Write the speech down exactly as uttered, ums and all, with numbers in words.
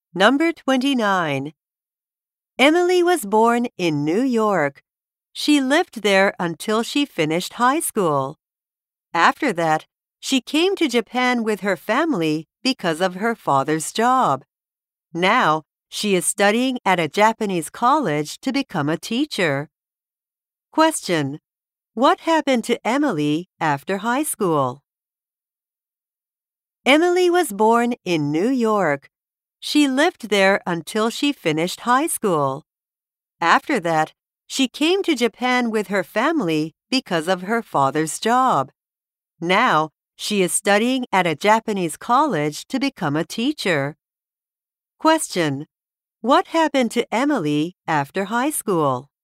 Number twenty-nine. Emily was born in New York. She lived there until she finished high school. After that, she came to Japan with her family because of her father's job. Now, she is studying at a Japanese college to become a teacher. Question: What happened to Emily after high school? Emily was born in New York. She lived there until she finished high school. After that, she came to Japan with her family because of her father's job. Now, she is studying at a Japanese college to become a teacher. Question: What happened to Emily after high school?